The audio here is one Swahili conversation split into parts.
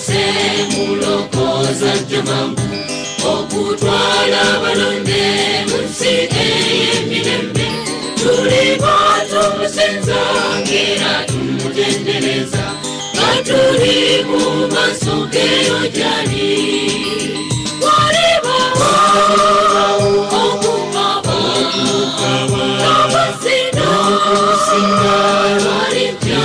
yose mulokoza jamamu okutwala balonde munsi ey'emirembe tuliba tumusinza ngera tumutendereza nga tuli mu maaso ge gy'ali waliwo okukaba n'okusinga walijja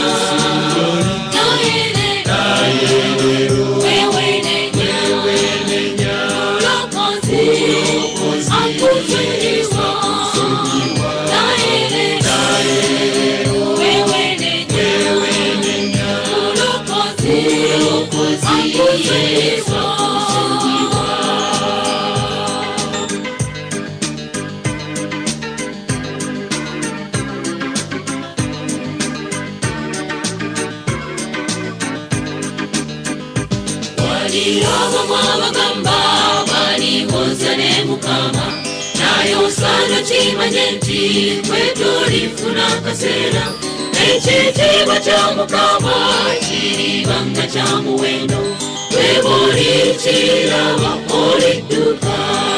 Chimanyenti kwetulifuna kasera ekitiibwa kya Mukama kiribanga kya muwendo webuli kiraba olidduka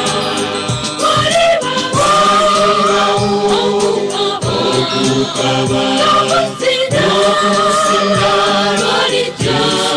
okukaba n'okusinga lwalijja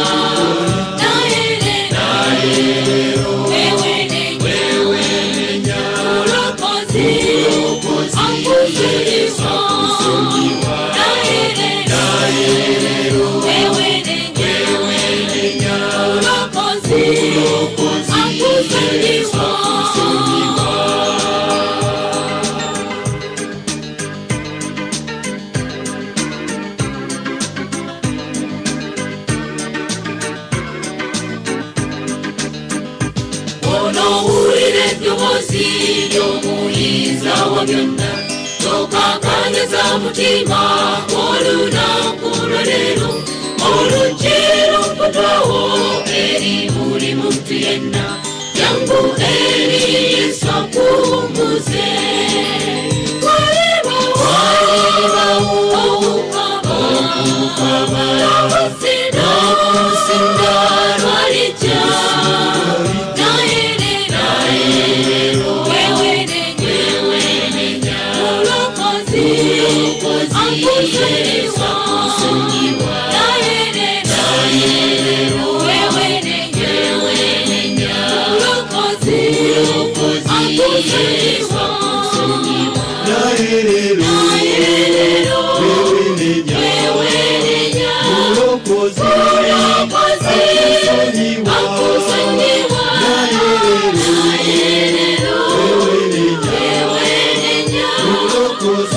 tokakanyeza mutima olunaku lwaleero oluggi lukutwawo eri buli muntu yenna jangu eri Yesu akumbuze walibawo okukaba n'okusinga lwalijja Cause